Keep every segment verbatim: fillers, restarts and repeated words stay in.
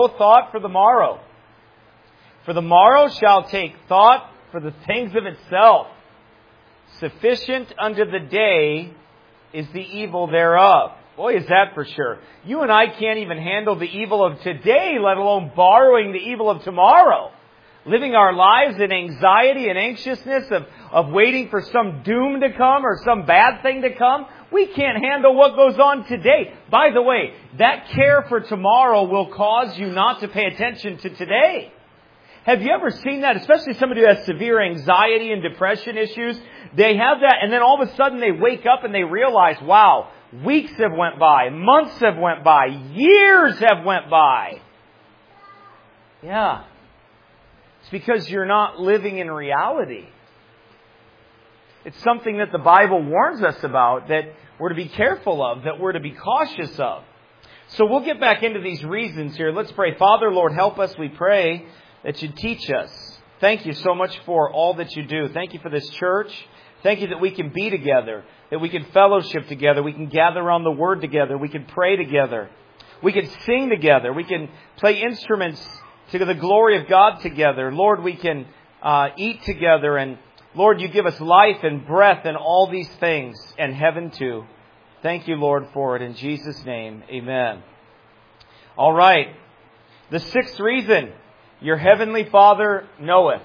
thought for the morrow. For the morrow shall take thought for the things of itself. Sufficient unto the day is the evil thereof. Boy, is that for sure. You and I can't even handle the evil of today, let alone borrowing the evil of tomorrow. Living our lives in anxiety and anxiousness of, of waiting for some doom to come or some bad thing to come. We can't handle what goes on today. By the way, that care for tomorrow will cause you not to pay attention to today. Have you ever seen that? Especially somebody who has severe anxiety and depression issues. They have that, and then all of a sudden they wake up and they realize, wow, weeks have went by, months have went by, years have went by. Yeah. It's because you're not living in reality. It's something that the Bible warns us about, that we're to be careful of, that we're to be cautious of. So we'll get back into these reasons here. Let's pray. Father, Lord, help us, we pray, that you teach us. Thank you so much for all that you do. Thank you for this church. Thank you that we can be together, that we can fellowship together, we can gather around the Word together, we can pray together, we can sing together, we can play instruments to the glory of God together. Lord, we can uh, eat together, and Lord, you give us life and breath and all these things, and heaven too. Thank you, Lord, for it. In Jesus' name, amen. All right. The sixth reason, your heavenly Father knoweth.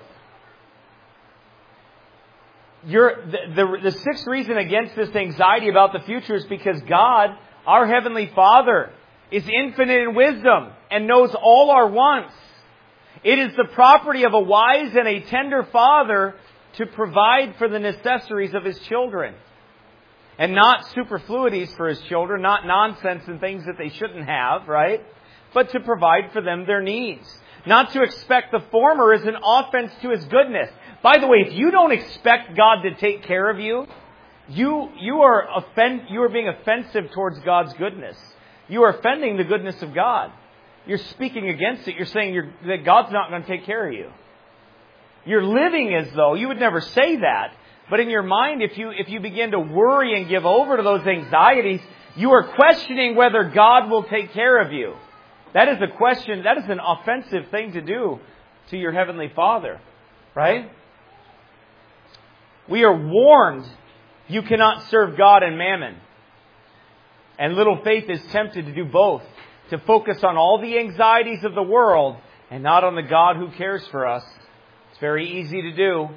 Your, the, the, the sixth reason against this anxiety about the future is because God, our heavenly Father, is infinite in wisdom and knows all our wants. It is the property of a wise and a tender Father to provide for the necessaries of His children. And not superfluities for His children, not nonsense and things that they shouldn't have, right? But to provide for them their needs. Not to expect the former is an offense to His goodness. By the way, if you don't expect God to take care of you, you you are offend, you are being offensive towards God's goodness. You are offending the goodness of God. You're speaking against it. You're saying you're, that God's not going to take care of you. You're living as though, you would never say that, but in your mind, if you if you begin to worry and give over to those anxieties, you are questioning whether God will take care of you. That is a question, that is an offensive thing to do to your Heavenly Father, right? We are warned you cannot serve God and mammon. And little faith is tempted to do both, to focus on all the anxieties of the world and not on the God who cares for us. It's very easy to do.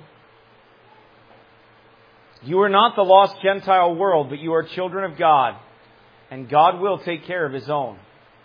You are not the lost Gentile world, but you are children of God. And God will take care of His own.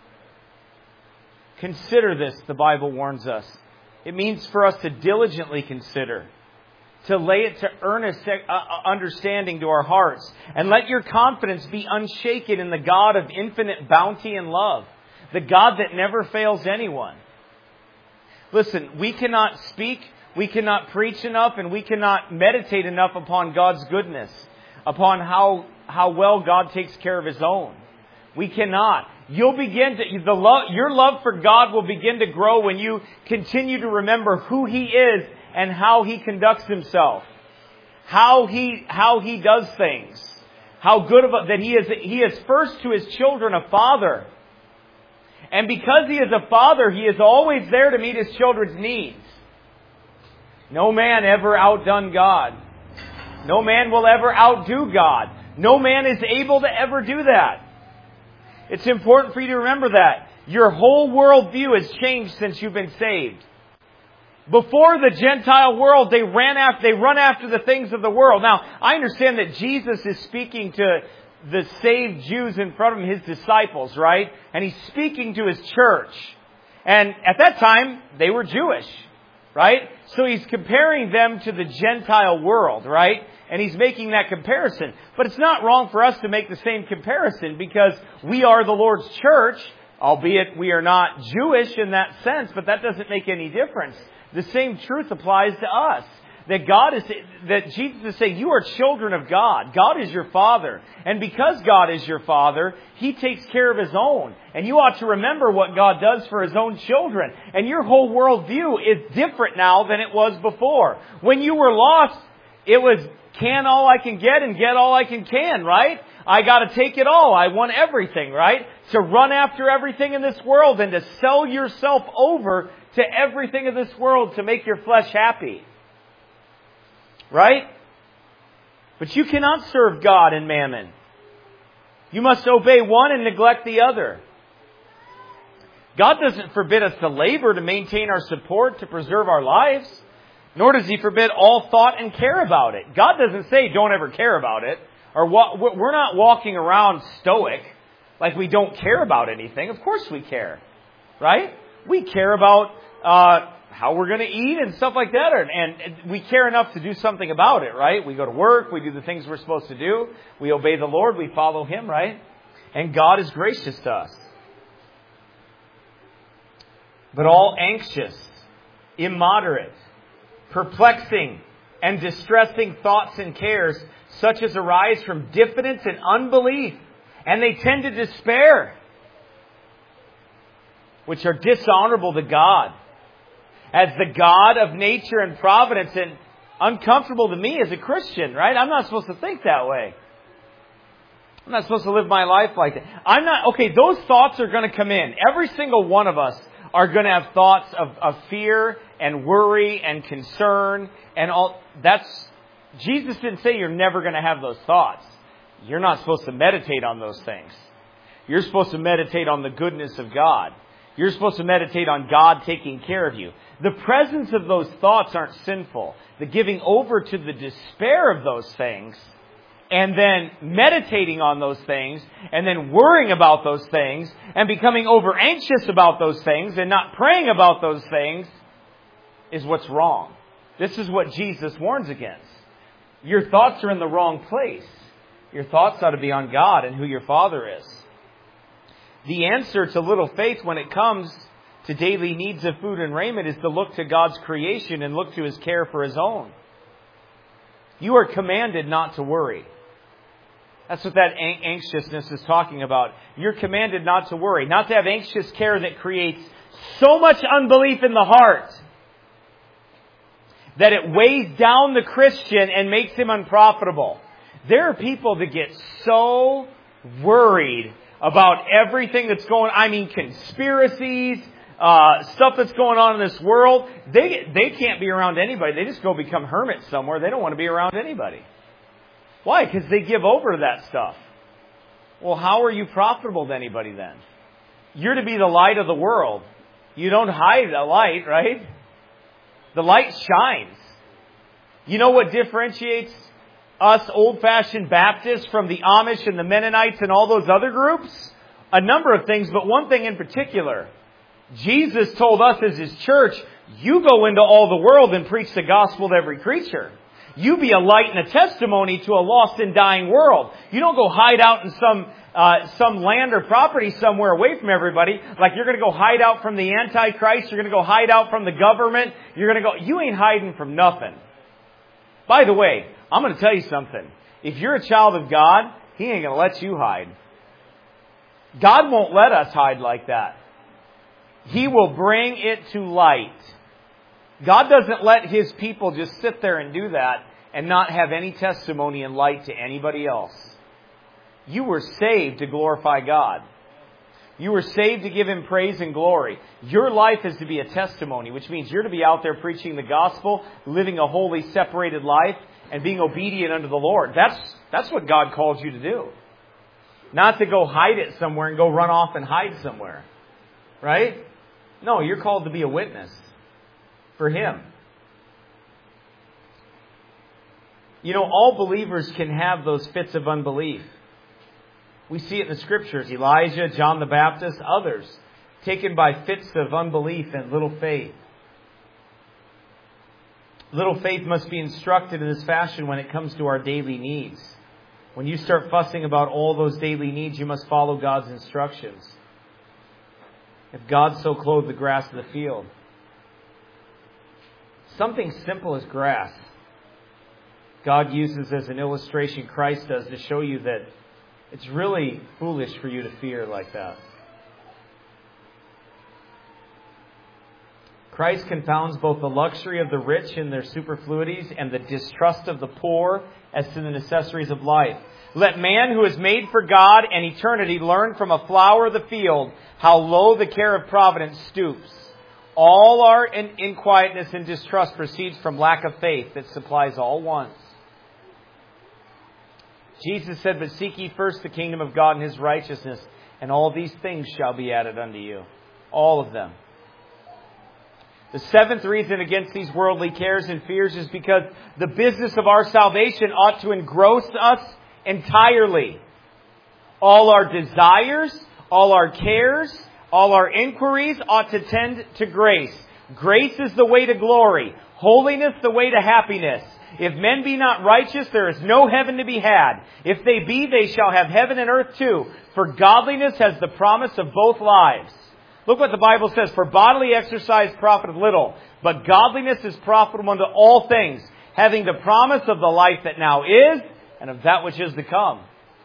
Consider this, the Bible warns us. It means for us to diligently consider, to lay it to earnest understanding to our hearts. And let your confidence be unshaken in the God of infinite bounty and love. The God that never fails anyone. Listen, we cannot speak, we cannot preach enough, and we cannot meditate enough upon God's goodness, upon how, how well God takes care of His own. We cannot. You'll begin to, the love, your love for God will begin to grow when you continue to remember who He is and how He conducts Himself. How He, how He does things. How good of a, that He is, He is first to His children a Father. And because He is a Father, He is always there to meet His children's needs. No man ever outdone God. No man will ever outdo God. No man is able to ever do that. It's important for you to remember that. Your whole worldview has changed since you've been saved. Before the Gentile world, they ran after, they run after the things of the world. Now, I understand that Jesus is speaking to the saved Jews in front of Him, His disciples, right? And He's speaking to His church. And at that time, they were Jewish, right? So He's comparing them to the Gentile world, right? And He's making that comparison. But it's not wrong for us to make the same comparison because we are the Lord's church, albeit we are not Jewish in that sense, but that doesn't make any difference. The same truth applies to us. That God is, that Jesus is saying, you are children of God. God is your Father. And because God is your Father, He takes care of His own. And you ought to remember what God does for His own children. And your whole worldview is different now than it was before. When you were lost, it was can all I can get and get all I can can, right? I got to take it all. I want everything, right? To run after everything in this world and to sell yourself over to everything in this world to make your flesh happy. Right? But you cannot serve God and mammon. You must obey one and neglect the other. God doesn't forbid us to labor to maintain our support, to preserve our lives. Nor does He forbid all thought and care about it. God doesn't say don't ever care about it. Or we're not walking around stoic like we don't care about anything. Of course we care. Right? We care about uh, how we're going to eat and stuff like that. And, and we care enough to do something about it, right? We go to work. We do the things we're supposed to do. We obey the Lord. We follow Him, right? And God is gracious to us. But all anxious, immoderate, perplexing, and distressing thoughts and cares, such as arise from diffidence and unbelief, and they tend to despair, which are dishonorable to God, as the God of nature and providence, and uncomfortable to me as a Christian, right? I'm not supposed to think that way. I'm not supposed to live my life like that. I'm not, okay, those thoughts are going to come in. Every single one of us are going to have thoughts of, of fear and worry and concern and all. That's, Jesus didn't say you're never going to have those thoughts. You're not supposed to meditate on those things. You're supposed to meditate on the goodness of God. You're supposed to meditate on God taking care of you. The presence of those thoughts aren't sinful. The giving over to the despair of those things and then meditating on those things and then worrying about those things and becoming over anxious about those things and not praying about those things is what's wrong. This is what Jesus warns against. Your thoughts are in the wrong place. Your thoughts ought to be on God and who your Father is. The answer to little faith when it comes to daily needs of food and raiment is to look to God's creation and look to His care for His own. You are commanded not to worry. That's what that anxiousness is talking about. You're commanded not to worry, not to have anxious care that creates so much unbelief in the heart that it weighs down the Christian and makes him unprofitable. There are people that get so worried about everything that's going on. I mean, conspiracies, uh, stuff that's going on in this world. They they can't be around anybody. They just go become hermits somewhere. They don't want to be around anybody. Why? Because they give over to that stuff. Well, how are you profitable to anybody then? You're to be the light of the world. You don't hide the light, right? The light shines. You know what differentiates us old-fashioned Baptists from the Amish and the Mennonites and all those other groups? A number of things, but one thing in particular. Jesus told us as His church, you go into all the world and preach the gospel to every creature. You be a light and a testimony to a lost and dying world. You don't go hide out in some uh, some land or property somewhere away from everybody. Like you're going to go hide out from the Antichrist. You're going to go hide out from the government. You're going to go. You ain't hiding from nothing. By the way, I'm going to tell you something. If you're a child of God, He ain't going to let you hide. God won't let us hide like that. He will bring it to light. God doesn't let His people just sit there and do that and not have any testimony and light to anybody else. You were saved to glorify God. You were saved to give Him praise and glory. Your life is to be a testimony, which means you're to be out there preaching the gospel, living a holy, separated life, and being obedient unto the Lord. That's, that's what God called you to do. Not to go hide it somewhere and go run off and hide somewhere. Right? No, you're called to be a witness for Him. You know, all believers can have those fits of unbelief. We see it in the Scriptures. Elijah, John the Baptist, others taken by fits of unbelief and little faith. Little faith must be instructed in this fashion when it comes to our daily needs. When you start fussing about all those daily needs, you must follow God's instructions. If God so clothed the grass of the field. Something simple as grass, God uses as an illustration, Christ does, to show you that it's really foolish for you to fear like that. Christ confounds both the luxury of the rich in their superfluities and the distrust of the poor as to the necessaries of life. Let man who is made for God and eternity learn from a flower of the field how low the care of providence stoops. All our inquietness and distrust proceeds from lack of faith that supplies all wants. Jesus said, but seek ye first the kingdom of God and His righteousness, and all these things shall be added unto you. All of them. The seventh reason against these worldly cares and fears is because the business of our salvation ought to engross us entirely. All our desires, all our cares, all our inquiries ought to tend to grace. Grace is the way to glory. Holiness the way to happiness. If men be not righteous, there is no heaven to be had. If they be, they shall have heaven and earth too. For godliness has the promise of both lives. Look what the Bible says. For bodily exercise profiteth little, but godliness is profitable unto all things, having the promise of the life that now is, and of that which is to come.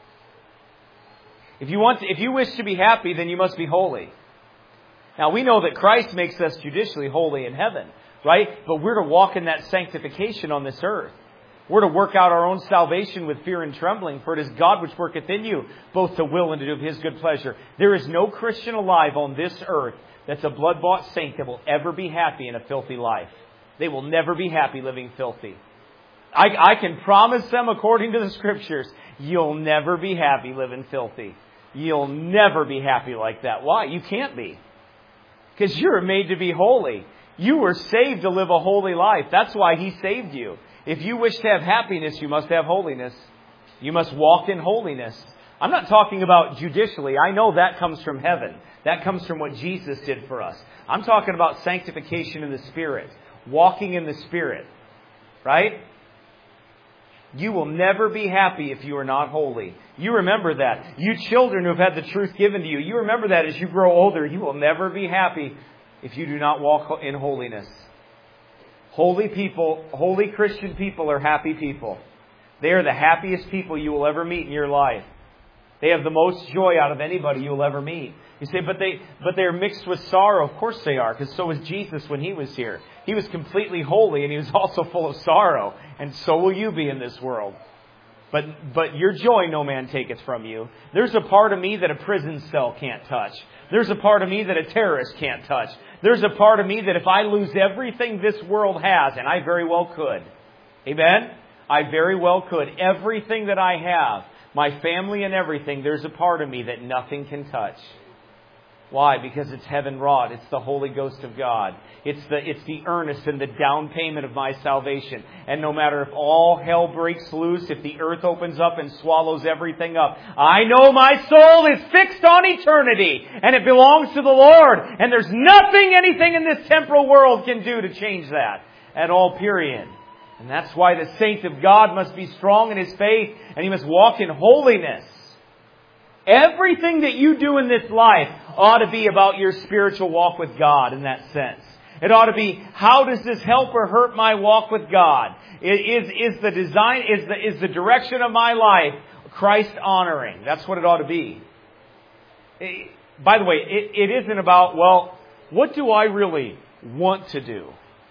If you want to, if you wish to be happy, then you must be holy. Now we know that Christ makes us judicially holy in heaven, right? But we're to walk in that sanctification on this earth. We're to work out our own salvation with fear and trembling, for it is God which worketh in you, both to will and to do of His good pleasure. There is no Christian alive on this earth that's a blood-bought saint that will ever be happy in a filthy life. They will never be happy living filthy. I, I can promise them, according to the Scriptures, you'll never be happy living filthy. You'll never be happy like that. Why? You can't be. Because you're made to be holy. You were saved to live a holy life. That's why He saved you. If you wish to have happiness, you must have holiness. You must walk in holiness. I'm not talking about judicially. I know that comes from heaven. That comes from what Jesus did for us. I'm talking about sanctification in the Spirit. Walking in the Spirit. Right? You will never be happy if you are not holy. You remember that. You children who have had the truth given to you, you remember that as you grow older. You will never be happy if you do not walk in holiness. Holy people, holy Christian people are happy people. They are the happiest people you will ever meet in your life. They have the most joy out of anybody you'll ever meet. You say, but they, but they're mixed with sorrow. Of course they are, because so was Jesus when He was here. He was completely holy and He was also full of sorrow. And so will you be in this world. But, but your joy no man taketh from you. There's a part of me that a prison cell can't touch. There's a part of me that a terrorist can't touch. There's a part of me that if I lose everything this world has, and I very well could. Amen? I very well could. Everything that I have, my family and everything, there's a part of me that nothing can touch. Why? Because it's heaven wrought. It's the Holy Ghost of God. It's the, it's the earnest and the down payment of my salvation. And no matter if all hell breaks loose, if the earth opens up and swallows everything up, I know my soul is fixed on eternity and it belongs to the Lord. And there's nothing anything in this temporal world can do to change that at all, period. And that's why the saint of God must be strong in his faith and he must walk in holiness. Everything that you do in this life ought to be about your spiritual walk with God in that sense. It ought to be, how does this help or hurt my walk with God? Is, is the design, is the, is the direction of my life Christ honoring? That's what it ought to be. It, by the way, it, it isn't about, well, what do I really want to do?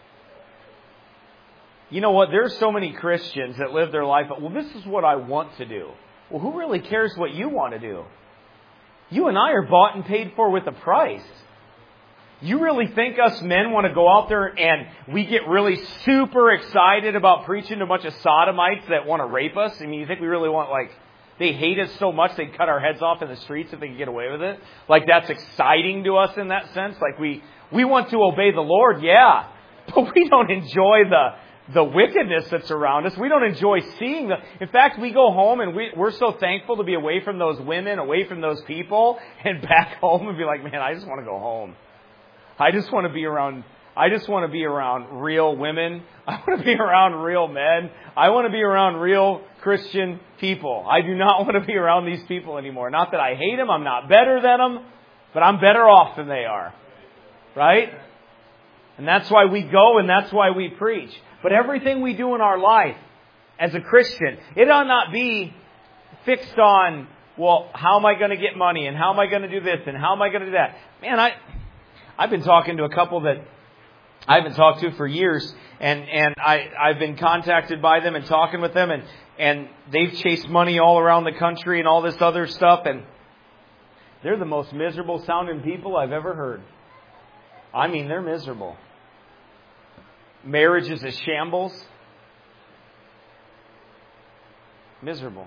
You know what? There's so many Christians that live their life, well, this is what I want to do. Well, who really cares what you want to do? You and I are bought and paid for with a price. You really think us men want to go out there and we get really super excited about preaching to a bunch of sodomites that want to rape us? I mean, you think we really want, like, they hate us so much they'd cut our heads off in the streets if they could get away with it? Like, that's exciting to us in that sense? Like, we, we want to obey the Lord, yeah. But we don't enjoy the... the wickedness that's around us. We don't enjoy seeing the... In fact, we go home and we, we're so thankful to be away from those women, away from those people, and back home and be like, man, I just want to go home. I just want to be around... I just want to be around real women. I want to be around real men. I want to be around real Christian people. I do not want to be around these people anymore. Not that I hate them. I'm not better than them. But I'm better off than they are. Right? And that's why we go and that's why we preach. But everything we do in our life as a Christian, it ought not be fixed on, well, how am I going to get money and how am I going to do this and how am I going to do that? Man, I, I've been talking to a couple that I haven't talked to for years and, and I, I've been contacted by them and talking with them and, and they've chased money all around the country and all this other stuff, and they're the most miserable sounding people I've ever heard. I mean, they're miserable. Marriage is a shambles. Miserable.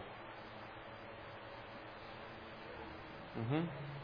Mm-hmm.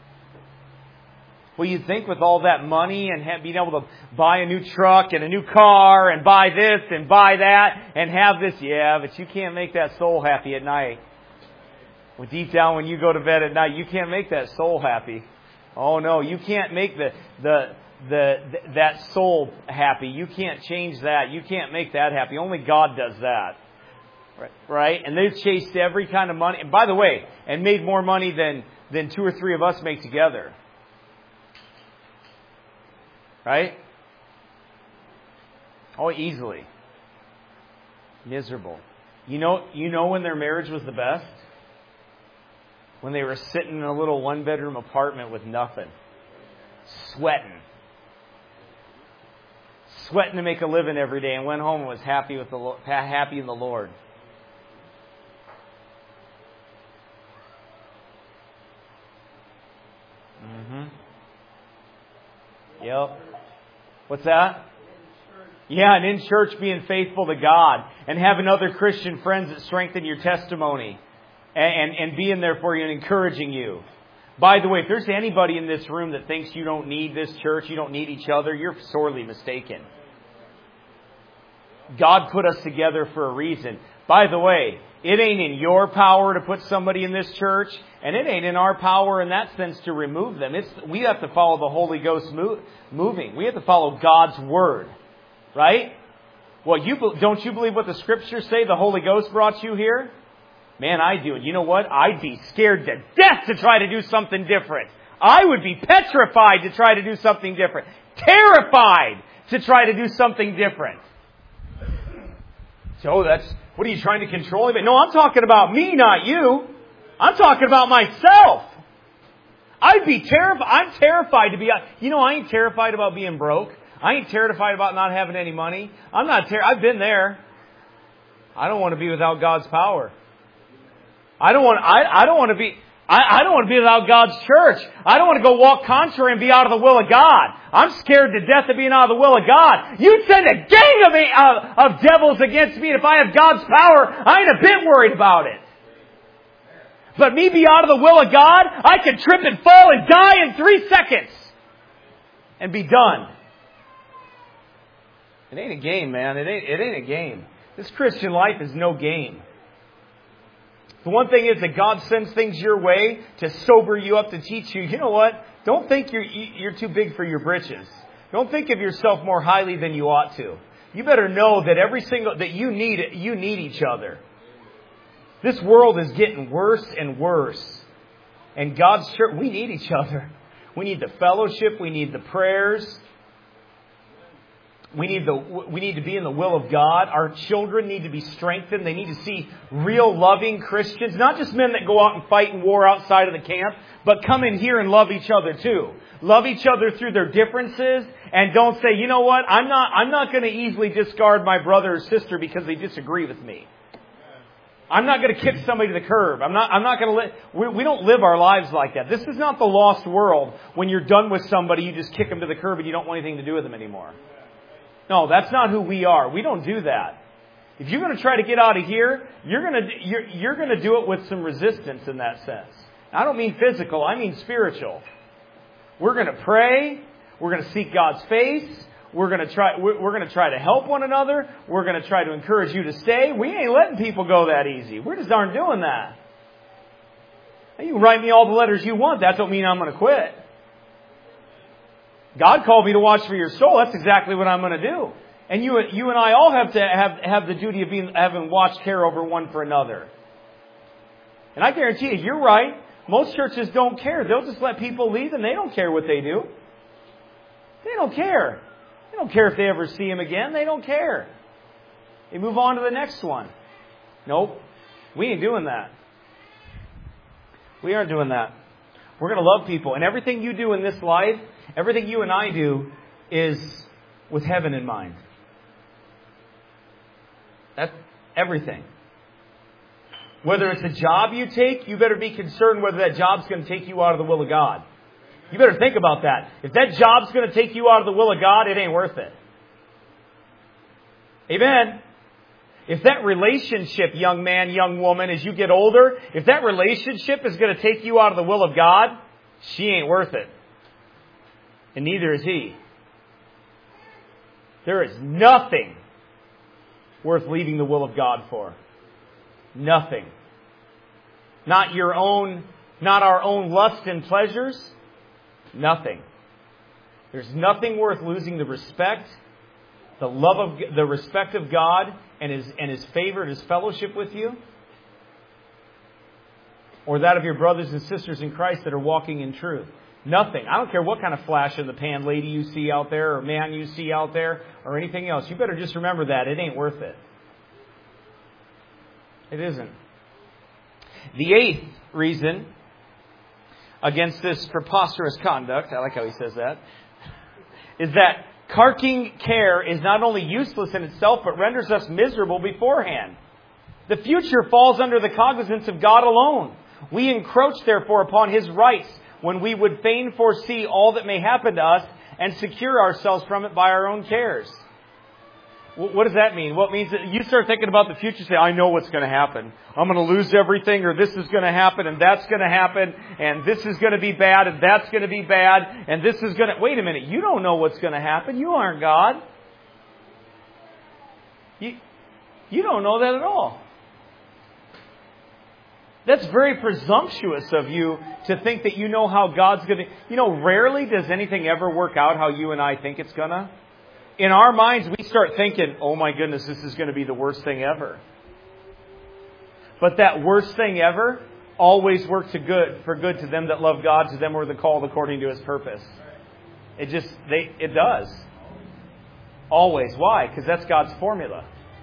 Well, you'd think with all that money and have, being able to buy a new truck and a new car and buy this and buy that and have this, yeah, but you can't make that soul happy at night. Well, deep down when you go to bed at night, you can't make that soul happy. Oh no, you can't make the the the, the that soul happy. You can't change that. You can't make that happy. Only God does that. Right? Right? And they've chased every kind of money. And by the way, and made more money than than two or three of us make together. Right? Oh, easily. Miserable. You know, you know when their marriage was the best? When they were sitting in a little one-bedroom apartment with nothing. Sweating. Sweating to make a living every day, and went home and was happy with the happy in the Lord. Mm-hmm. Yep. What's that? Yeah, and in church being faithful to God and having other Christian friends that strengthen your testimony and, and, and being there for you and encouraging you. By the way, if there's anybody in this room that thinks you don't need this church, you don't need each other, you're sorely mistaken. God put us together for a reason. By the way, it ain't in your power to put somebody in this church, and it ain't in our power in that sense to remove them. It's we have to follow the Holy Ghost move, moving. We have to follow God's Word. Right? Well, you don't you believe what the Scriptures say? The Holy Ghost brought you here? Man, I do. And you know what? I'd be scared to death to try to do something different. I would be petrified to try to do something different. Terrified to try to do something different. So that's, what are you trying to control me? No, I'm talking about me, not you. I'm talking about myself. I'd be terrified. I'm terrified to be, you know, I ain't terrified about being broke. I ain't terrified about not having any money. I'm not ter- I've been there. I don't want to be without God's power. I don't want, I, I don't want to be, I, I don't want to be without God's church. I don't want to go walk contrary and be out of the will of God. I'm scared to death of being out of the will of God. You'd send a gang of, me, uh, of devils against me, and if I have God's power, I ain't a bit worried about it. But me be out of the will of God, I could trip and fall and die in three seconds. And be done. It ain't a game, man. It ain't, it ain't a game. This Christian life is no game. The one thing is that God sends things your way to sober you up, to teach you. You know what? Don't think you're, you're too big for your britches. Don't think of yourself more highly than you ought to. You better know that every single, that you need, you need each other. This world is getting worse and worse. And God's church, we need each other. We need the fellowship. We need the prayers. We need the we need to be in the will of God. Our children need to be strengthened. They need to see real loving Christians, not just men that go out and fight in war outside of the camp, but come in here and love each other too. Love each other through their differences, and don't say, you know what, I'm not I'm not going to easily discard my brother or sister because they disagree with me. I'm not going to kick somebody to the curb. I'm not I'm not going to let we, we don't live our lives like that. This is not the lost world. When you're done with somebody, you just kick them to the curb and you don't want anything to do with them anymore. No, that's not who we are. We don't do that. If you're going to try to get out of here, you're going to you're, you're going to do it with some resistance in that sense. I don't mean physical. I mean spiritual. We're going to pray. We're going to seek God's face. We're going to try. We're going to try to help one another. We're going to try to encourage you to stay. We ain't letting people go that easy. We just aren't doing that. You can write me all the letters you want. That don't mean I'm going to quit. God called me to watch for your soul. That's exactly what I'm going to do. And you, you and I all have to have, have the duty of being, having watch care over one for another. And I guarantee you, you're right. Most churches don't care. They'll just let people leave and they don't care what they do. They don't care. They don't care if they ever see him again. They don't care. They move on to the next one. Nope. We ain't doing that. We aren't doing that. We're going to love people. And everything you do in this life, everything you and I do is with heaven in mind. That's everything. Whether it's a job you take, you better be concerned whether that job's going to take you out of the will of God. You better think about that. If that job's going to take you out of the will of God, it ain't worth it. Amen. If that relationship, young man, young woman, as you get older, if that relationship is going to take you out of the will of God, she ain't worth it. And neither is he. There is nothing worth leaving the will of God for. Nothing. Not your own, not our own lust and pleasures. Nothing. There's nothing worth losing the respect, the love of, the respect of God and His, and His favor and His fellowship with you, or that of your brothers and sisters in Christ that are walking in truth. Nothing. I don't care what kind of flash in the pan lady you see out there or man you see out there or anything else. You better just remember that. It ain't worth it. It isn't. The eighth reason against this preposterous conduct, I like how he says that, is that carking care is not only useless in itself, but renders us miserable beforehand. The future falls under the cognizance of God alone. We encroach, therefore, upon His rights when we would fain foresee all that may happen to us and secure ourselves from it by our own cares. What does that mean? Well, it means that you start thinking about the future, say, I know what's going to happen. I'm going to lose everything, or this is going to happen, and that's going to happen, and this is going to be bad, and that's going to be bad, and this is going to... Wait a minute, you don't know what's going to happen. You aren't God. You, you don't know that at all. That's very presumptuous of you to think that you know how God's going to... You know, rarely does anything ever work out how you and I think it's going to. In our minds, we start thinking, oh my goodness, this is going to be the worst thing ever. But that worst thing ever always works to good, for good to them that love God, to them who are the called according to His purpose. It just, they, it does. Always. Why? Because that's God's formula.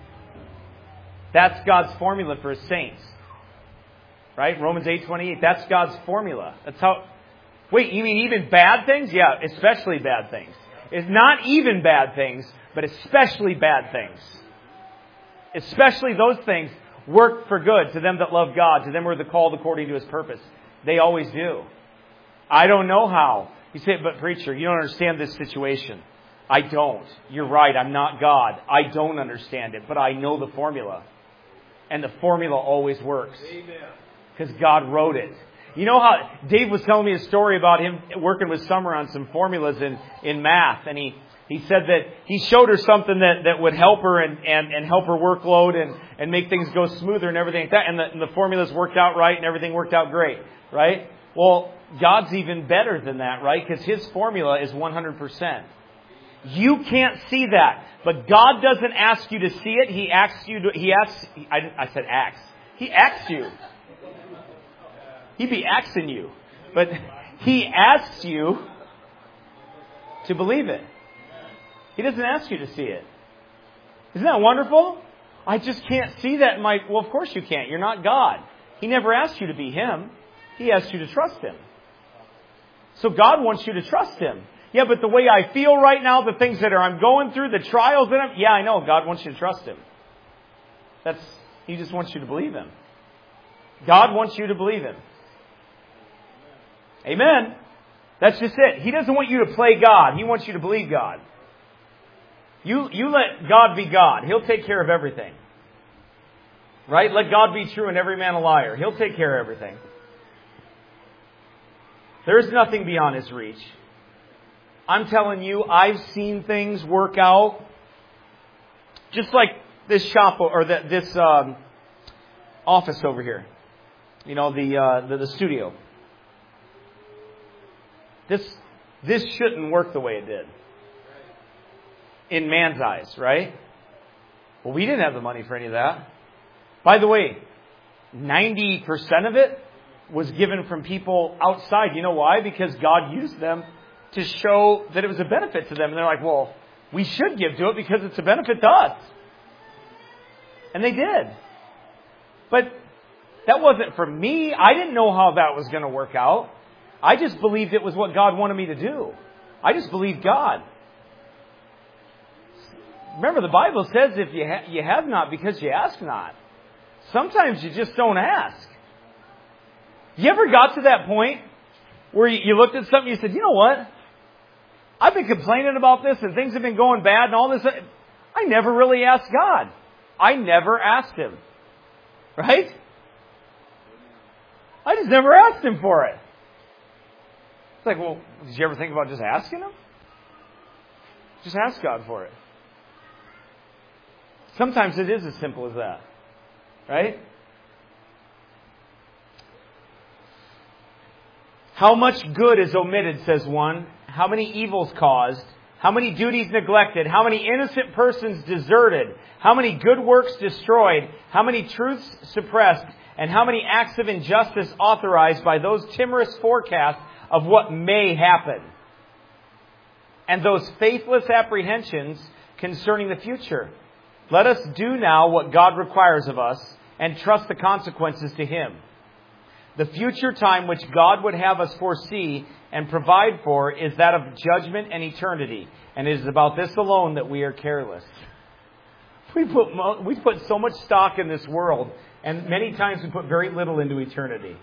That's God's formula for His saints. Right? Romans eight twenty-eight. That's God's formula. That's how... Wait, you mean even bad things? Yeah, especially bad things. It's not even bad things, but especially bad things. Especially those things work for good to them that love God, to them who are the called according to His purpose. They always do. I don't know how. You say, but preacher, you don't understand this situation. I don't. You're right, I'm not God. I don't understand it, but I know the formula. And the formula always works. Because God wrote it. You know how Dave was telling me a story about him working with Summer on some formulas in, in math. And he, he said that he showed her something that, that would help her and, and, and help her workload and, and make things go smoother and everything like that. And the, and the formulas worked out right and everything worked out great. Right? Well, God's even better than that, right? Because His formula is one hundred percent. You can't see that. But God doesn't ask you to see it. He asks you to, He asks, I, I said asks. He asks you. He'd be asking you. But He asks you to believe it. He doesn't ask you to see it. Isn't that wonderful? I just can't see that in my... Well, of course you can't. You're not God. He never asked you to be Him. He asked you to trust Him. So God wants you to trust Him. Yeah, but the way I feel right now, the things that are I'm going through, the trials that I'm... Yeah, I know. God wants you to trust Him. That's... He just wants you to believe Him. God wants you to believe Him. Amen. That's just it. He doesn't want you to play God. He wants you to believe God. You, you let God be God. He'll take care of everything. Right? Let God be true and every man a liar. He'll take care of everything. There's nothing beyond His reach. I'm telling you, I've seen things work out. Just like this shop or the, this um, office over here. You know, the, uh, the the studio. This this shouldn't work the way it did. In man's eyes, right? Well, we didn't have the money for any of that. By the way, ninety percent of it was given from people outside. You know why? Because God used them to show that it was a benefit to them. And they're like, well, we should give to it because it's a benefit to us. And they did. But that wasn't for me. I didn't know how that was going to work out. I just believed it was what God wanted me to do. I just believed God. Remember, the Bible says if you ha- you have not because you ask not. Sometimes you just don't ask. You ever got to that point where you looked at something and you said, you know what? I've been complaining about this and things have been going bad and all this. I never really asked God. I never asked Him. Right? I just never asked Him for it. It's like, well, did you ever think about just asking Him? Just ask God for it. Sometimes it is as simple as that. Right? How much good is omitted, says one. How many evils caused? How many duties neglected? How many innocent persons deserted? How many good works destroyed? How many truths suppressed? And how many acts of injustice authorized by those timorous forecasts of what may happen? And those faithless apprehensions concerning the future. Let us do now what God requires of us and trust the consequences to Him. The future time which God would have us foresee and provide for is that of judgment and eternity. And it is about this alone that we are careless. We put, mo- we put so much stock in this world, and many times we put very little into eternity.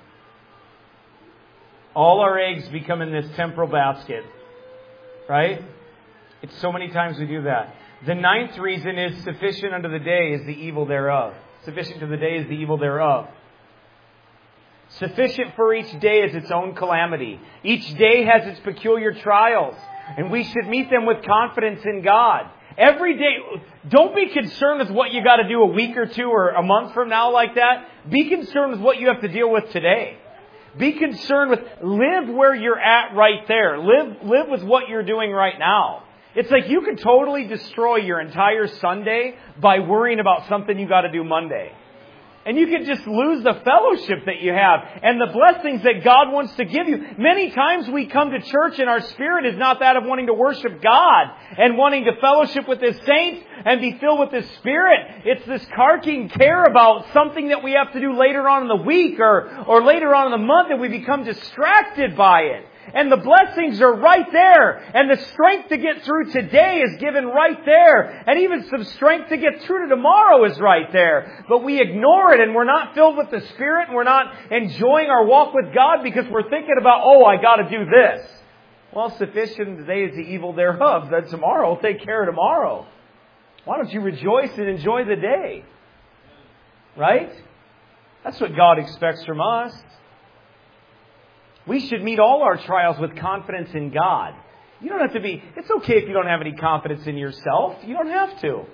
All our eggs become in this temporal basket. Right? It's so many times we do that. The ninth reason is sufficient unto the day is the evil thereof. Sufficient to the day is the evil thereof. Sufficient for each day is its own calamity. Each day has its peculiar trials, and we should meet them with confidence in God. Every day, don't be concerned with what you got to do a week or two or a month from now like that. Be concerned with what you have to deal with today. Be concerned with, live where you're at right there. Live, live with what you're doing right now. It's like you could totally destroy your entire Sunday by worrying about something you got to do Monday. And you could just lose the fellowship that you have and the blessings that God wants to give you. Many times we come to church and our spirit is not that of wanting to worship God and wanting to fellowship with His saints and be filled with His Spirit. It's this carking care about something that we have to do later on in the week or, or later on in the month, and we become distracted by it. And the blessings are right there. And the strength to get through today is given right there. And even some strength to get through to tomorrow is right there. But we ignore it and we're not filled with the Spirit and we're not enjoying our walk with God because we're thinking about, oh, I got to do this. Well, sufficient today is the evil thereof. That tomorrow will take care of tomorrow. Why don't you rejoice and enjoy the day? Right? That's what God expects from us. We should meet all our trials with confidence in God. You don't have to be, it's okay if you don't have any confidence in yourself. You don't have to.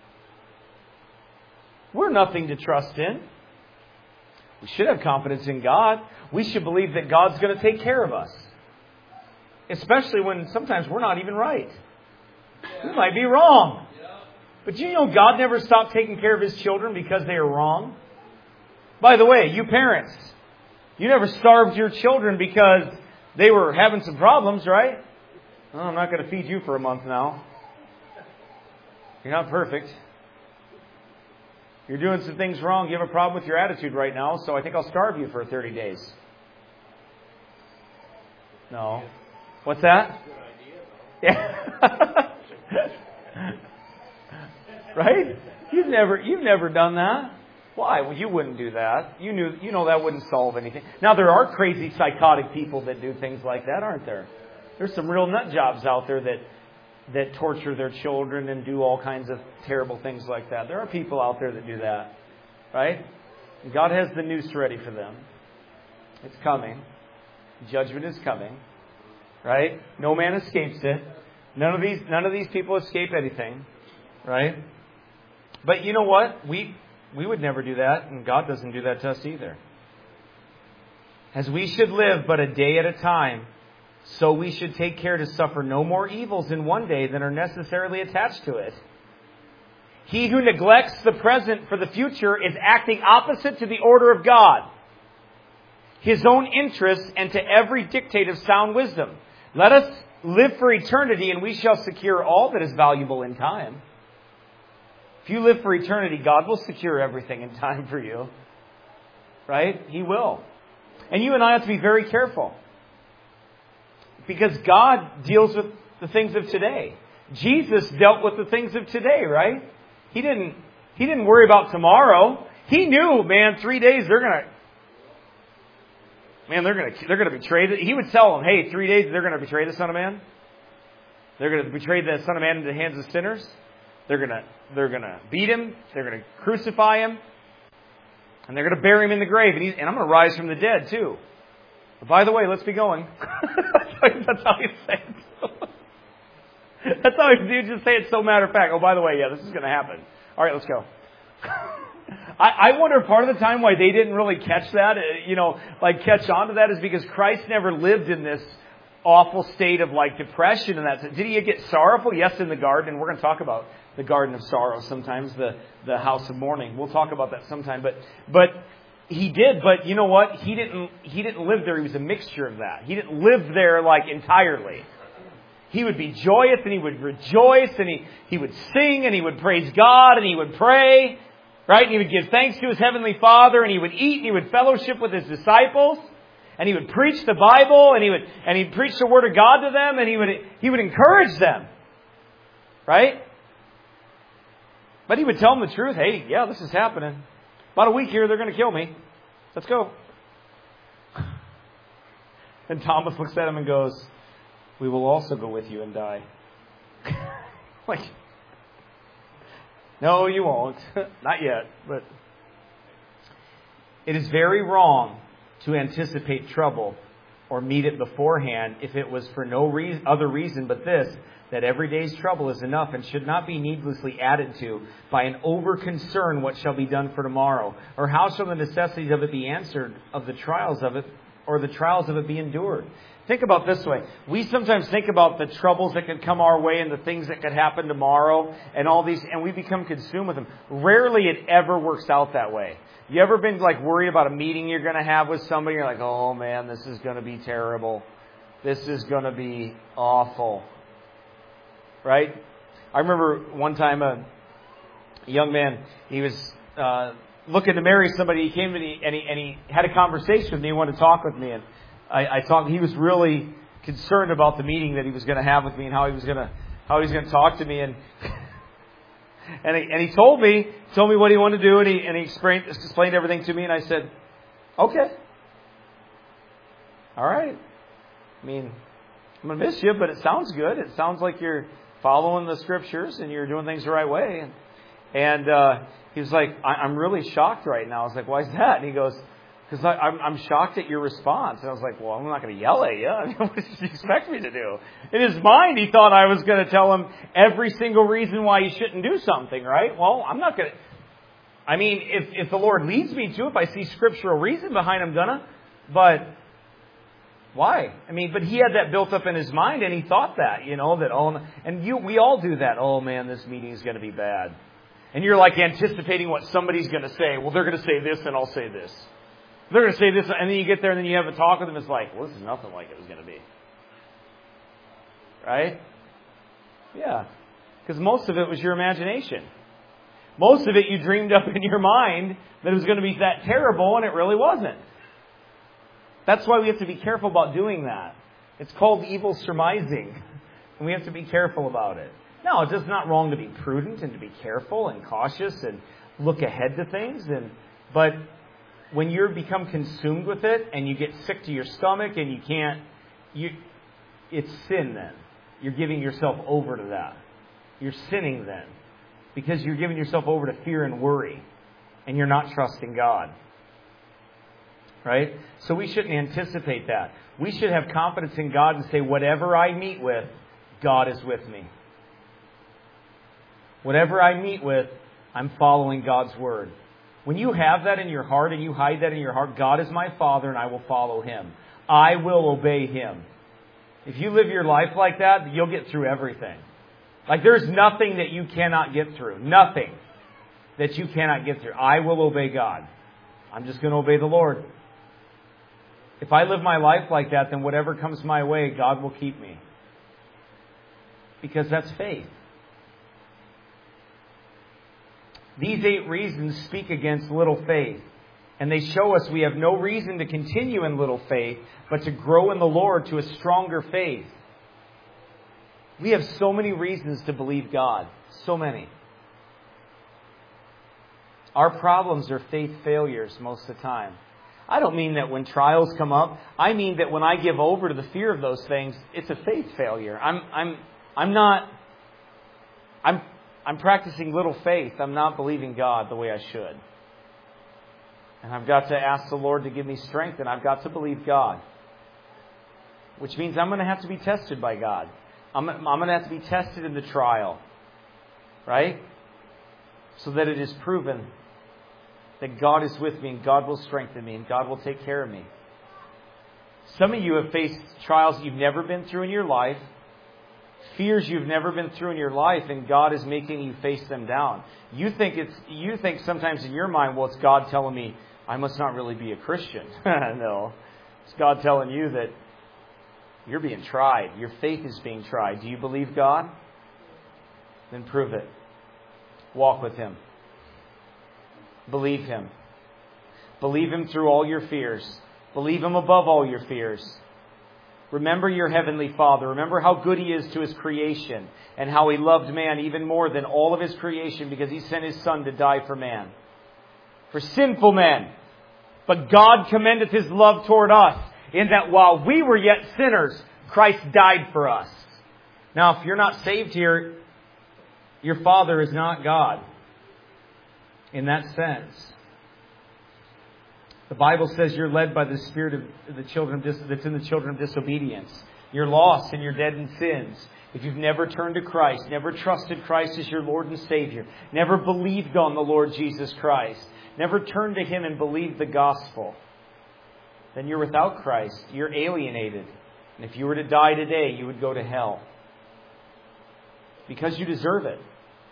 We're nothing to trust in. We should have confidence in God. We should believe that God's going to take care of us. Especially when sometimes we're not even right. We might be wrong. But you know God never stopped taking care of His children because they are wrong. By the way, you parents, you never starved your children because they were having some problems, right? Oh, I'm not going to feed you for a month now. You're not perfect. You're doing some things wrong. You have a problem with your attitude right now, so I think I'll starve you for thirty days. No. What's that? Yeah. Right? You've never, you've never done that. Why? Well, you wouldn't do that. You knew, you know that wouldn't solve anything. Now, there are crazy psychotic people that do things like that, aren't there? There's some real nut jobs out there that that torture their children and do all kinds of terrible things like that. There are people out there that do that, right? And God has the noose ready for them. It's coming. Judgment is coming, right? No man escapes it. None of these, none of these people escape anything, right? But you know what? We we would never do that, and God doesn't do that to us either. As we should live but a day at a time, so we should take care to suffer no more evils in one day than are necessarily attached to it. He who neglects the present for the future is acting opposite to the order of God, His own interests, and to every dictate of sound wisdom. Let us live for eternity, and we shall secure all that is valuable in time. If you live for eternity, God will secure everything in time for you. Right? He will. And you and I have to be very careful. Because God deals with the things of today. Jesus dealt with the things of today, right? He didn't, he didn't worry about tomorrow. He knew, man, three days they're going to, man, they're going to, they're going to betray the, he would tell them, hey, three days they're going to betray the Son of Man. They're going to betray the Son of Man into the hands of sinners. They're going to, they're going to beat him. They're going to crucify him. And they're going to bury him in the grave. And, he's, and I'm going to rise from the dead, too. But by the way, let's be going. That's how you say it. That's how you just say it so matter of fact. Oh, by the way, yeah, this is going to happen. All right, let's go. I, I wonder part of the time why they didn't really catch that, you know, like catch on to that is because Christ never lived in this awful state of like depression and that. Did he get sorrowful? Yes, in the garden. And we're going to talk about the garden of sorrow sometimes, the, the house of mourning. We'll talk about that sometime. But but he did. But you know what? He didn't. He didn't live there. He was a mixture of that. He didn't live there like entirely. He would be joyous and he would rejoice and he, he would sing and he would praise God and he would pray, right? And he would give thanks to his heavenly Father and he would eat and he would fellowship with his disciples and he would preach the Bible and he would and he'd preach the Word of God to them and he would he would encourage them, right? But he would tell them the truth. Hey, yeah, this is happening. About a week here, they're going to kill me. Let's go. And Thomas looks at him and goes, we will also go with you and die. Like, no, you won't. Not yet. But it is very wrong to anticipate trouble or meet it beforehand if it was for no reason, other reason but this, that every day's trouble is enough and should not be needlessly added to by an over concern what shall be done for tomorrow, or how shall the necessities of it be answered, of the trials of it, or the trials of it be endured. Think about this way. We sometimes think about the troubles that could come our way and the things that could happen tomorrow and all these, and we become consumed with them. Rarely it ever works out that way. You ever been like worried about a meeting you're going to have with somebody? You're like, oh man, this is going to be terrible. This is going to be awful. Right? I remember one time a young man, he was uh, looking to marry somebody. He came to me and he, and he had a conversation with me. He wanted to talk with me. And I, I thought he was really concerned about the meeting that he was going to have with me and how he was going to how he was going to talk to me. And and he, and he told me told me what he wanted to do, and he and he explained explained everything to me. And I said, okay, all right. I mean, I'm going to miss you, but it sounds good. It sounds like you're following the scriptures and you're doing things the right way. And, and uh, he was like, I, I'm really shocked right now. I was like, why is that? And he goes, because I'm, I'm shocked at your response. And I was like, well, I'm not going to yell at you. I mean, what did you expect me to do? In his mind, he thought I was going to tell him every single reason why he shouldn't do something, right? Well, I'm not going to. I mean, if, if the Lord leads me to, if I see scriptural reason behind, I'm going to. But why? I mean, but he had that built up in his mind, and he thought that, you know, that all, and you, we all do that. Oh man, this meeting is going to be bad. And you're like anticipating what somebody's going to say. Well, they're going to say this, and I'll say this. They're going to say this, and then you get there, and then you have a talk with them. It's like, well, this is nothing like it was going to be. Right? Yeah. Because most of it was your imagination. Most of it you dreamed up in your mind that it was going to be that terrible, and it really wasn't. That's why we have to be careful about doing that. It's called evil surmising. And we have to be careful about it. No, it's just not wrong to be prudent and to be careful and cautious and look ahead to things. And but when you become consumed with it and you get sick to your stomach and you can't, you, it's sin then. You're giving yourself over to that. You're sinning then. Because you're giving yourself over to fear and worry. And you're not trusting God. Right? So we shouldn't anticipate that. We should have confidence in God and say, whatever I meet with, God is with me. Whatever I meet with, I'm following God's Word. When you have that in your heart and you hide that in your heart, God is my Father and I will follow Him. I will obey Him. If you live your life like that, you'll get through everything. Like there's nothing that you cannot get through. Nothing that you cannot get through. I will obey God. I'm just going to obey the Lord. If I live my life like that, then whatever comes my way, God will keep me. Because that's faith. These eight reasons speak against little faith. And they show us we have no reason to continue in little faith, but to grow in the Lord to a stronger faith. We have so many reasons to believe God. So many. Our problems are faith failures most of the time. I don't mean that when trials come up. I mean that when I give over to the fear of those things, it's a faith failure. I'm, I'm, I'm not, I'm, I'm practicing little faith. I'm not believing God the way I should. And I've got to ask the Lord to give me strength, and I've got to believe God. Which means I'm going to have to be tested by God. I'm, I'm going to have to be tested in the trial. Right? So that it is proven that God is with me and God will strengthen me and God will take care of me. Some of you have faced trials you've never been through in your life, fears you've never been through in your life, and God is making you face them down. You think it's you think sometimes in your mind, well, it's God telling me I must not really be a Christian. No. It's God telling you that you're being tried. Your faith is being tried. Do you believe God? Then prove it. Walk with Him. Believe Him. Believe Him through all your fears. Believe Him above all your fears. Remember your Heavenly Father. Remember how good He is to His creation and how He loved man even more than all of His creation because He sent His Son to die for man. For sinful men. But God commendeth His love toward us in that while we were yet sinners, Christ died for us. Now, if you're not saved here, your Father is not God. In that sense. The Bible says you're led by the spirit of the children of dis- that's in the children of disobedience. You're lost and you're dead in sins. If you've never turned to Christ, never trusted Christ as your Lord and Savior, never believed on the Lord Jesus Christ, never turned to Him and believed the gospel, then you're without Christ. You're alienated. And if you were to die today, you would go to hell. Because you deserve it.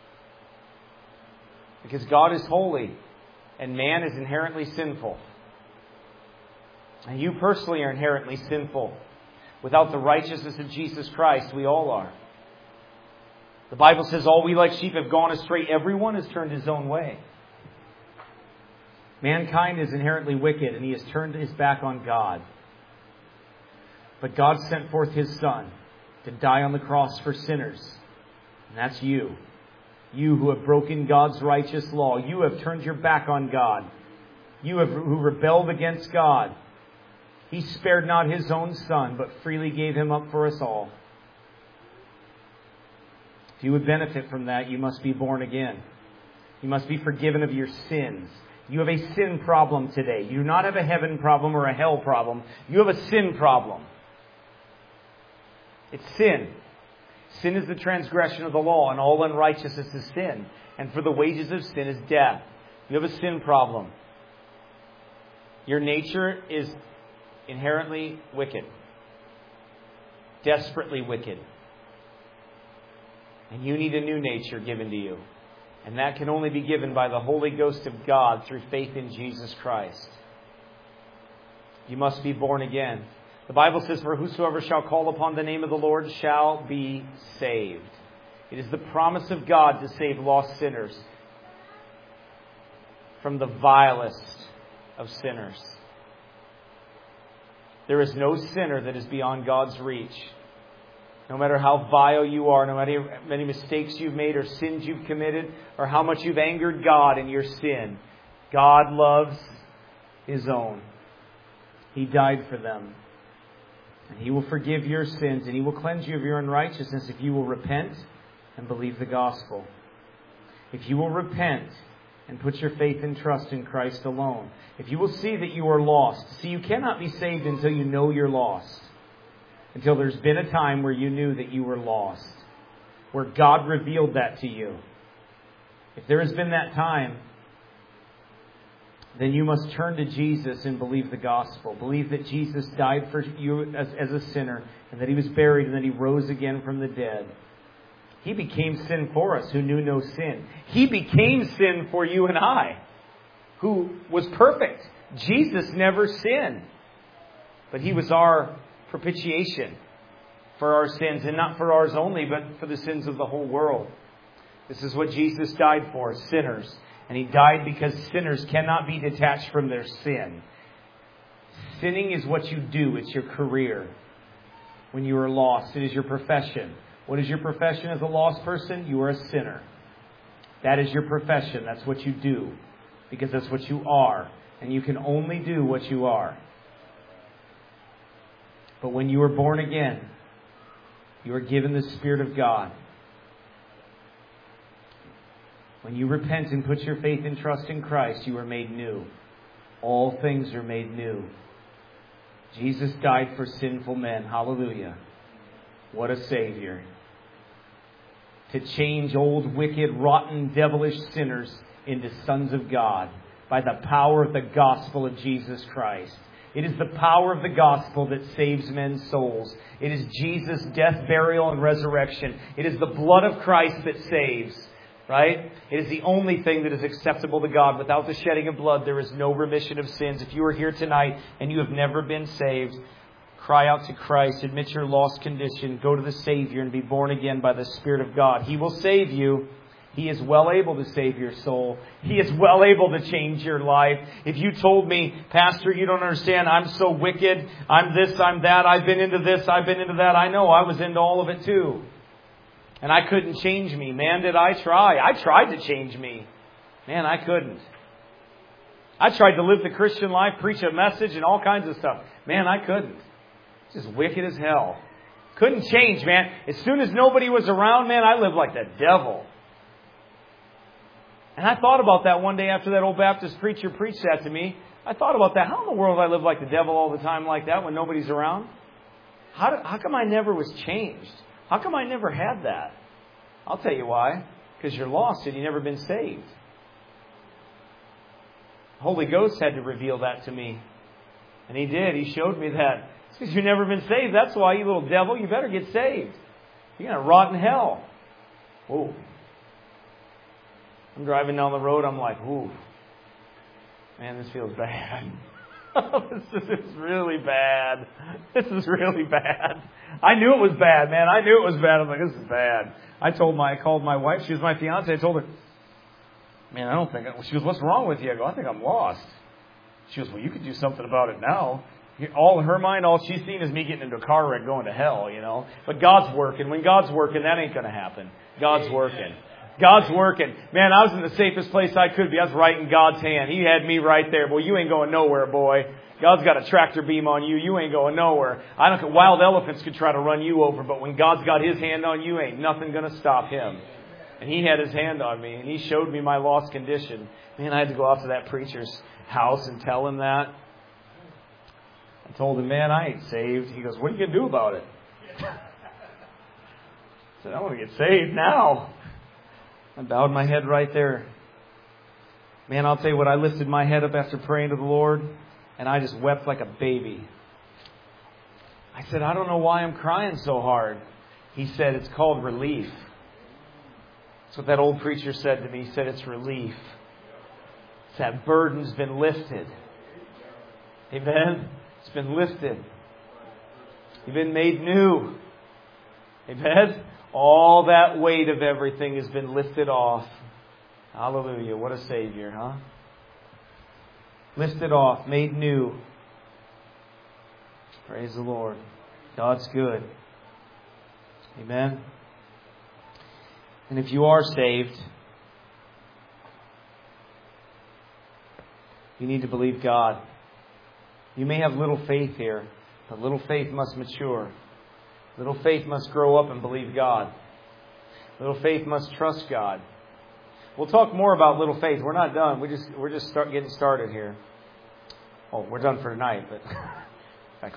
Because God is holy and man is inherently sinful. And you personally are inherently sinful. Without the righteousness of Jesus Christ, we all are. The Bible says all we like sheep have gone astray. Everyone has turned his own way. Mankind is inherently wicked and he has turned his back on God. But God sent forth His Son to die on the cross for sinners. And that's you. You who have broken God's righteous law. You have turned your back on God. You have who rebelled against God. He spared not His own Son, but freely gave Him up for us all. If you would benefit from that, you must be born again. You must be forgiven of your sins. You have a sin problem today. You do not have a heaven problem or a hell problem. You have a sin problem. It's sin. Sin is the transgression of the law, and all unrighteousness is sin. And for the wages of sin is death. You have a sin problem. Your nature is inherently wicked. Desperately wicked. And you need a new nature given to you. And that can only be given by the Holy Ghost of God through faith in Jesus Christ. You must be born again. The Bible says, for whosoever shall call upon the name of the Lord shall be saved. It is the promise of God to save lost sinners from the vilest of sinners. There is no sinner that is beyond God's reach. No matter how vile you are, no matter how many mistakes you've made or sins you've committed, or how much you've angered God in your sin, God loves His own. He died for them. And He will forgive your sins and He will cleanse you of your unrighteousness if you will repent and believe the gospel. If you will repent and put your faith and trust in Christ alone. If you will see that you are lost. See, you cannot be saved until you know you're lost. Until there's been a time where you knew that you were lost. Where God revealed that to you. If there has been that time, then you must turn to Jesus and believe the gospel. Believe that Jesus died for you as, as a sinner, and that He was buried, and that He rose again from the dead. He became sin for us who knew no sin. He became sin for you and I, who was perfect. Jesus never sinned. But He was our propitiation for our sins, and not for ours only, but for the sins of the whole world. This is what Jesus died for, sinners. And He died because sinners cannot be detached from their sin. Sinning is what you do. It's your career. When you are lost, it is your profession. What is your profession as a lost person? You are a sinner. That is your profession. That's what you do. because that's what you are. And you can only do what you are. But when you are born again, you are given the Spirit of God. When you repent and put your faith and trust in Christ, you are made new. All things are made new. Jesus died for sinful men. Hallelujah. What a Savior. To change old, wicked, rotten, devilish sinners into sons of God by the power of the gospel of Jesus Christ. It is the power of the gospel that saves men's souls. It is Jesus' death, burial, and resurrection. It is the blood of Christ that saves. Right? It is the only thing that is acceptable to God. Without the shedding of blood, there is no remission of sins. If you are here tonight and you have never been saved, cry out to Christ, admit your lost condition, go to the Savior and be born again by the Spirit of God. He will save you. He is well able to save your soul. He is well able to change your life. If you told me, Pastor, you don't understand, I'm so wicked, I'm this, I'm that, I've been into this, I've been into that, I know, I was into all of it too. And I couldn't change me. Man, did I try. I tried to change me. Man, I couldn't. I tried to live the Christian life, preach a message and all kinds of stuff. Man, I couldn't. Just wicked as hell. Couldn't change, man. As soon as nobody was around, man, I lived like the devil. And I thought about that one day after that old Baptist preacher preached that to me. I thought about that. How in the world do I live like the devil all the time like that when nobody's around? How, do, how come I never was changed? How come I never had that? I'll tell you why. Because you're lost and you've never been saved. The Holy Ghost had to reveal that to me. And He did. He showed me that. It's because you've never been saved. That's why, you little devil, you better get saved. You're going to rot in hell. Whoa. I'm driving down the road. I'm like, ooh. Man, this feels bad. This is really bad. This is really bad. I knew it was bad, man. I knew it was bad. I'm like, this is bad. I told my, I called my wife. She was my fiance. I told her, man, I don't think, I, she goes, what's wrong with you? I go, I think I'm lost. She goes, well, you could do something about it now. All in her mind, all she's seen is me getting into a car wreck going to hell, you know. But God's working. When God's working, that ain't going to happen. God's working. God's working. Man, I was in the safest place I could be. I was right in God's hand. He had me right there. Boy, you ain't going nowhere, boy. God's got a tractor beam on you. You ain't going nowhere. I don't. Wild elephants could try to run you over, but when God's got His hand on you, ain't nothing going to stop Him. And He had His hand on me, and He showed me my lost condition. Man, I had to go out to that preacher's house and tell him that. I told him, man, I ain't saved. He goes, what are you going to do about it? I said, I want to get saved now. I bowed my head right there. Man, I'll tell you what, I lifted my head up after praying to the Lord, and I just wept like a baby. I said, I don't know why I'm crying so hard. He said, it's called relief. That's what that old preacher said to me. He said, it's relief. It's that burden's been lifted. Amen? It's been lifted. You've been made new. Amen? All that weight of everything has been lifted off. Hallelujah. What a Savior, huh? Lifted off, made new. Praise the Lord. God's good. Amen. And if you are saved, you need to believe God. You may have little faith here, but little faith must mature. Little faith must grow up and believe God. Little faith must trust God. We'll talk more about little faith. We're not done. We just we're just start getting started here. Oh, we're done for tonight, but like,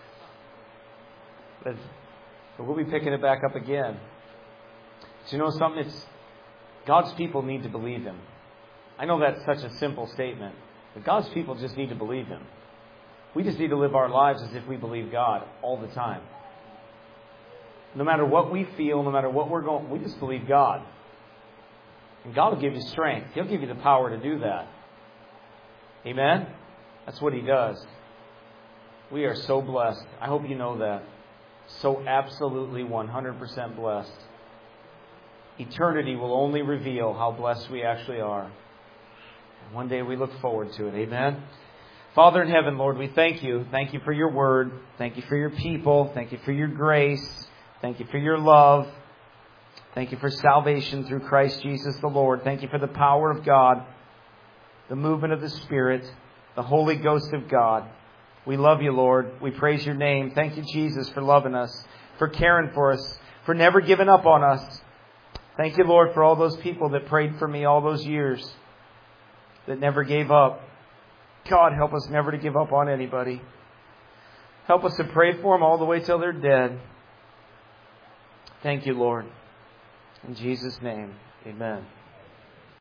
but we'll be picking it back up again. So you know something? It's God's people need to believe Him. I know that's such a simple statement, but God's people just need to believe Him. We just need to live our lives as if we believe God all the time. No matter what we feel, no matter what we're going, we just believe God. And God will give you strength. He'll give you the power to do that. Amen? That's what He does. We are so blessed. I hope you know that. So absolutely one hundred percent blessed. Eternity will only reveal how blessed we actually are. And one day we look forward to it. Amen? Father in heaven, Lord, we thank You. Thank You for Your word. Thank You for Your people. Thank You for Your grace. Thank You for Your love. Thank You for salvation through Christ Jesus the Lord. Thank You for the power of God. the movement of the Spirit, the Holy Ghost of God. We love you, Lord. We praise your name. Thank you, Jesus, for loving us, for caring for us, for never giving up on us. Thank you, Lord, for all those people that prayed for me all those years, that never gave up. God, help us never to give up on anybody. Help us to pray for them all the way till they're dead. Thank you, Lord. In Jesus' name, amen.